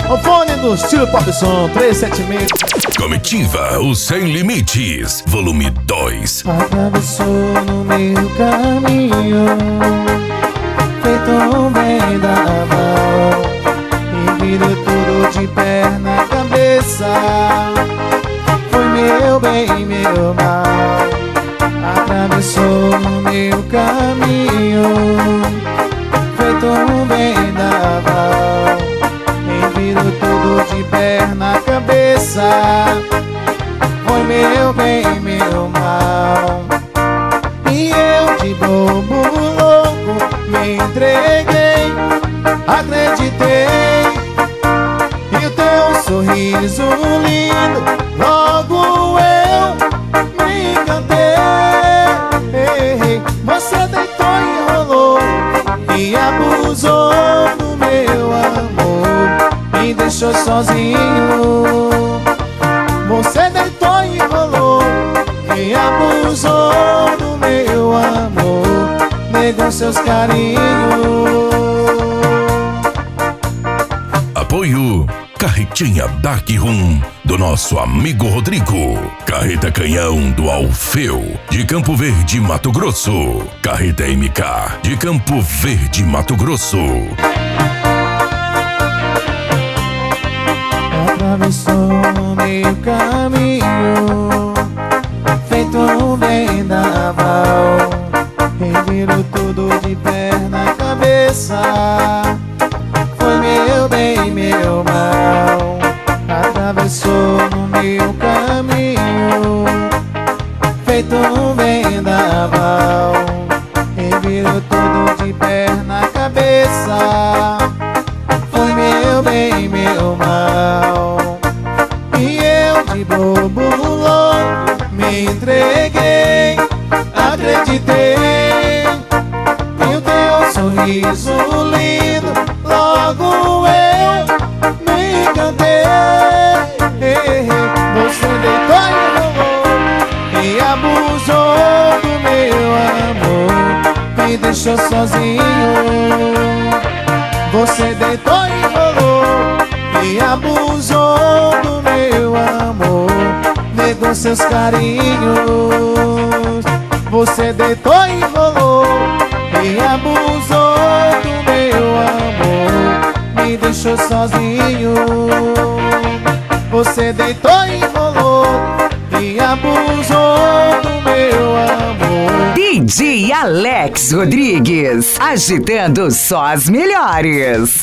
O fone do estilo Pop Som 376. Comitiva, o Sem Limites, volume 2. Atravessou no meio caminho, feito um vendaval, e virou tudo de perna na cabeça. Foi meu bem, meu mal. Atravessou no meu caminho, feito um vendaval, e virou tudo de perna na cabeça. Foi meu bem, meu mal. E eu de bobo louco me entreguei, acreditei. E o teu sorriso lindo, logo eu me encantei. Você deitou e rolou e abusou do meu amor, me deixou sozinho. Você deitou e rolou e abusou do meu amor, negou seus carinhos. Apoio Carretinha Dark Room do nosso amigo Rodrigo. Carreta Canhão do Alfeu, de Campo Verde, Mato Grosso. Carreta MK, de Campo Verde, Mato Grosso. Atravessou no meio caminho, feito um vendaval, revirou tudo de perna na cabeça. Foi meu bem, meu mal. Atravessou no meu caminho, feito um vendaval, revirou tudo de perna na cabeça. Foi meu bem, meu mal. E eu de bobo louco me entreguei, acreditei. E o teu sorriso lindo, logo eu me encantei. Você deitou e rolou e abusou do meu amor, me deixou sozinho. Você deitou e rolou e abusou do meu amor, negou seus carinhos. Você deitou e rolou e abusou do meu amor, me deixou sozinho. Você deitou e rolou e abusou do meu amor. DJ Alex Rodrigues, agitando só as melhores.